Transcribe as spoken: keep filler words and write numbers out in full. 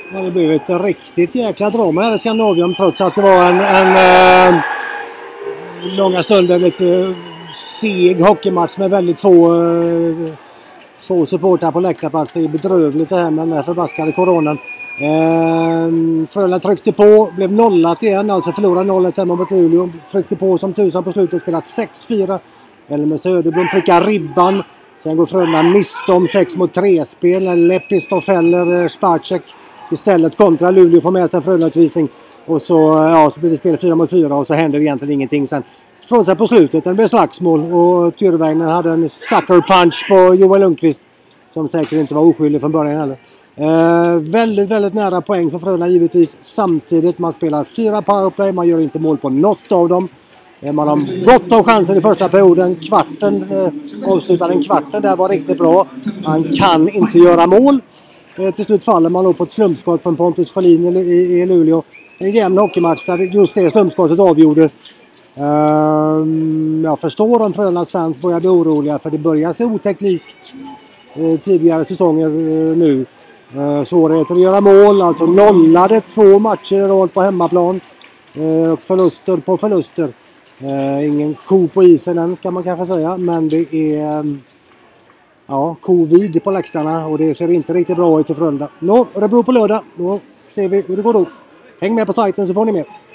Ja, det blev ett riktigt jäkla drama här i Skandinavien trots att det var en, en eh, långa stunder lite seg hockeymatch med väldigt få eh, få supportrar på läktarplats. Det är bedrövligt det här med den här förbaskade coronan. Eh, Frölunda tryckte på, blev nollat igen, alltså förlorade noll ett hemma mot Luleå. Tryckte på som tusan på slutet, spelat sex fyra. Elmer Söderblom prickar ribban. Sen går Frölunda miste om sex mot tre spel. Lepistov fäller Spacek. Istället kontra Luleå får med sig en Frölunda-utvisning. Och så, ja, så blir det spel fyra mot fyra och så händer egentligen ingenting sen. Från sig på slutet, det blev slagsmål och Tyrväinen hade en sucker punch på Joel Lundqvist. Som säkert inte var oskyldig från början heller. Eh, väldigt, väldigt nära poäng för Frölunda givetvis. Samtidigt, man spelar fyra powerplay, man gör inte mål på något av dem. Eh, man har gott om chanser i första perioden. Kvarten, eh, avslutade kvarten där var riktigt bra. Man kan inte göra mål. Eh, till slut faller man upp på ett slumpskott från Pontus Schelin i, i, i Luleå. En jämn hockeymatch där just det slumpskottet avgjorde. Uh, jag förstår om Frölundas fans börjar bli oroliga för det börjar se otäckt likt uh, tidigare säsonger uh, nu. Uh, svårigheter att göra mål, alltså nollade två matcher i rad på hemmaplan uh, och förluster på förluster. Uh, ingen ko på isen än ska man kanske säga, men det är um, ja, covid på läktarna och det ser inte riktigt bra ut för Frölunda. Nå, det beror på lördag, då ser vi hur det går då. Häng med på sajten så får ni med.